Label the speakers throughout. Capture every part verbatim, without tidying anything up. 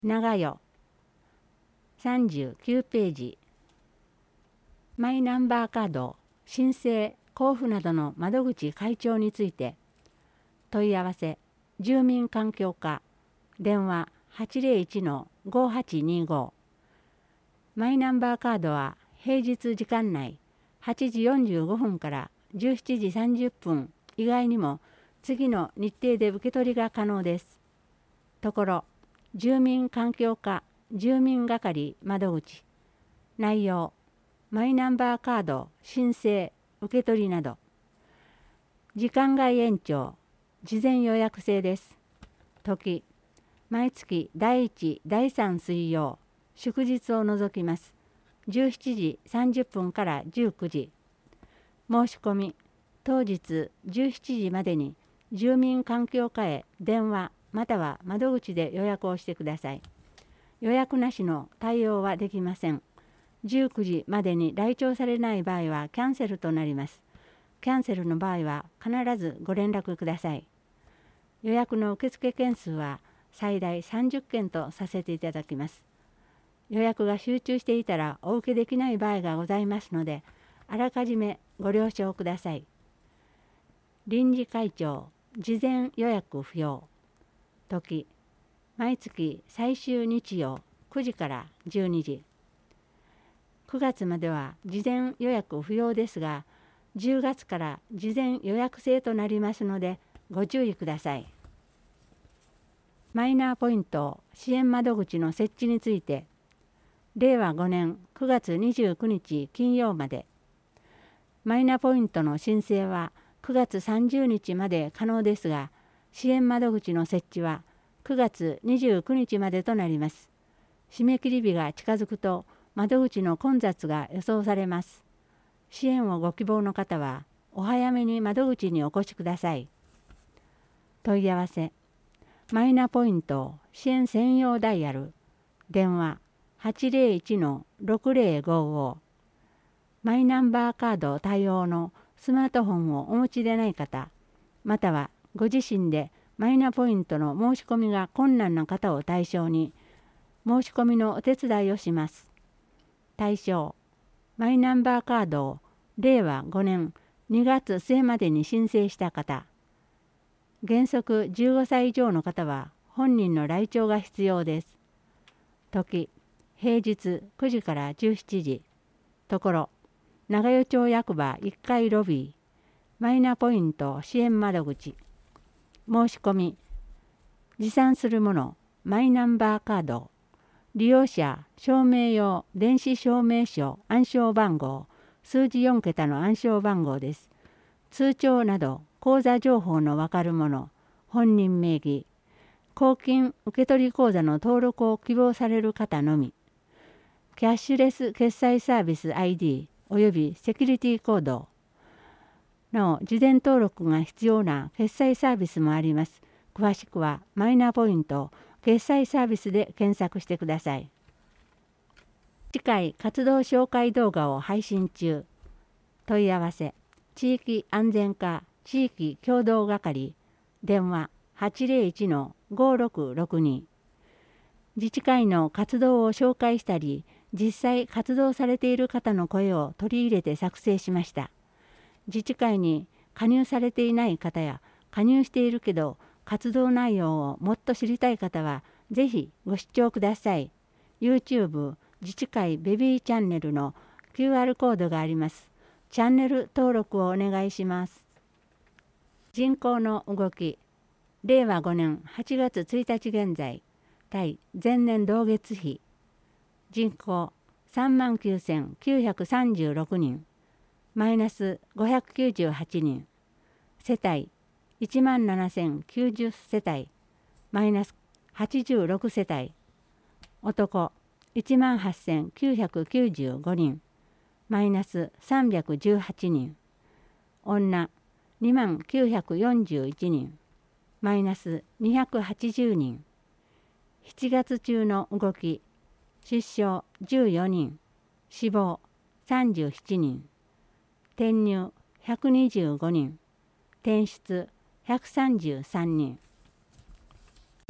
Speaker 1: 長与さんじゅうきゅうページ。マイナンバーカード申請交付などの窓口開帳について問い合わせ住民環境課電話 はちゼロいちのごはちにご。マイナンバーカードは平日時間内はちじよんじゅうごふんからじゅうしちじさんじゅっぷん以外にも次の日程で受け取りが可能です。ところ住民環境課住民係窓口内容マイナンバーカード申請受け取りなど時間外延長事前予約制です。時毎月だいいちだいさん水曜祝日を除きますじゅうしちじさんじゅっぷんからじゅうくじ。申し込み当日じゅうしちじまでに住民環境課へ電話または窓口で予約をしてください。予約なしの対応はできません。じゅうくじまでに来庁されない場合はキャンセルとなります。キャンセルの場合は必ずご連絡ください。予約の受付件数は最大さんじゅっけんとさせていただきます。予約が集中していたらお受けできない場合がございますので、あらかじめご了承ください。臨時会長事前予約不要。時毎月最終日曜くじからじゅうにじ。くがつまでは事前予約不要ですが、じゅうがつから事前予約制となりますのでご注意ください。マイナーポイント支援窓口の設置について、れいわごねんくがつにじゅうくにち金曜まで。マイナポイントの申請はくがつさんじゅうにちまで可能ですが、支援窓口の設置はくがつにじゅうくにちまでとなります。締め切り日が近づくと窓口の混雑が予想されます。支援をご希望の方はお早めに窓口にお越しください。問い合わせマイナポイント支援専用ダイヤル電話 はちゼロいちのろくゼロごご。マイナンバーカード対応のスマートフォンをお持ちでない方、またはご自身でマイナポイントの申し込みが困難な方を対象に申し込みのお手伝いをします。対象マイナンバーカードをれいわごねんにがつ末までに申請した方、原則じゅうごさい以上の方は本人の来庁が必要です。時平日くじからじゅうしちじ。ところ長与町役場いっかいロビーマイナポイント支援窓口。申し込み持参するものマイナンバーカード利用者証明用電子証明書暗証番号数字よんけたの暗証番号です。通帳など口座情報のわかるもの本人名義公金受取口座の登録を希望される方のみ。キャッシュレス決済サービス アイディー およびセキュリティコード。なお事前登録が必要な決済サービスもあります。詳しくはマイナポイント決済サービスで検索してください。次回活動紹介動画を配信中。問い合わせ地域安全課地域協同係電話 はちゼロいちのごろくろくに。自治会の活動を紹介したり実際活動されている方の声を取り入れて作成しました。自治会に加入されていない方や加入しているけど活動内容をもっと知りたい方はぜひご視聴ください。YouTube 自治会ベビーチャンネルの キューアール コードがあります。チャンネル登録をお願いします。人口の動きれいわごねんはちがつついたち現在対前年同月比人口さんまんきゅうせんきゅうひゃくさんじゅうろくにんマイナスごひゃくきゅうじゅうはちにん世帯いちまんななせんきゅうじゅう世帯マイナスはちじゅうろく世帯男いちまんはっせんきゅうひゃくきゅうじゅうごにんマイナスさんびゃくじゅうはちにん女にまんきゅうひゃくよんじゅういちにんマイナスにひゃくはちじゅうにんしちがつ中の動き出生じゅうよにん死亡さんじゅうななにん転入ひゃくにじゅうごにん転出ひゃくさんじゅうさんにん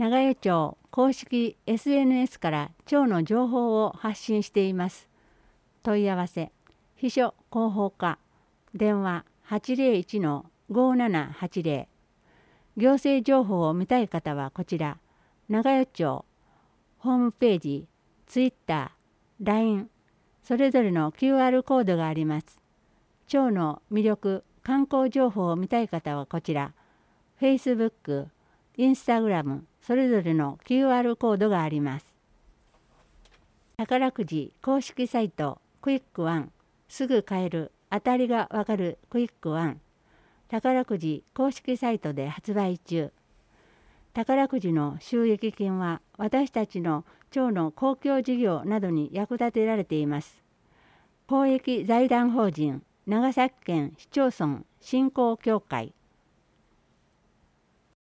Speaker 1: 長与町公式 エスエヌエス から町の情報を発信しています。問い合わせ、秘書広報課、電話 はちゼロいちのごななはちゼロ。行政情報を見たい方はこちら、長与町ホームページ、ツイッター、ライン、それぞれの キューアール コードがあります。町の魅力、観光情報を見たい方はこちら、Facebook、Instagram、それぞれの キューアール コードがあります。宝くじ公式サイトクイックワン、すぐ買える、当たりがわかるクイックワン、宝くじ公式サイトで発売中。宝くじの収益金は私たちの町の公共事業などに役立てられています。公益財団法人長崎県市町村振興協会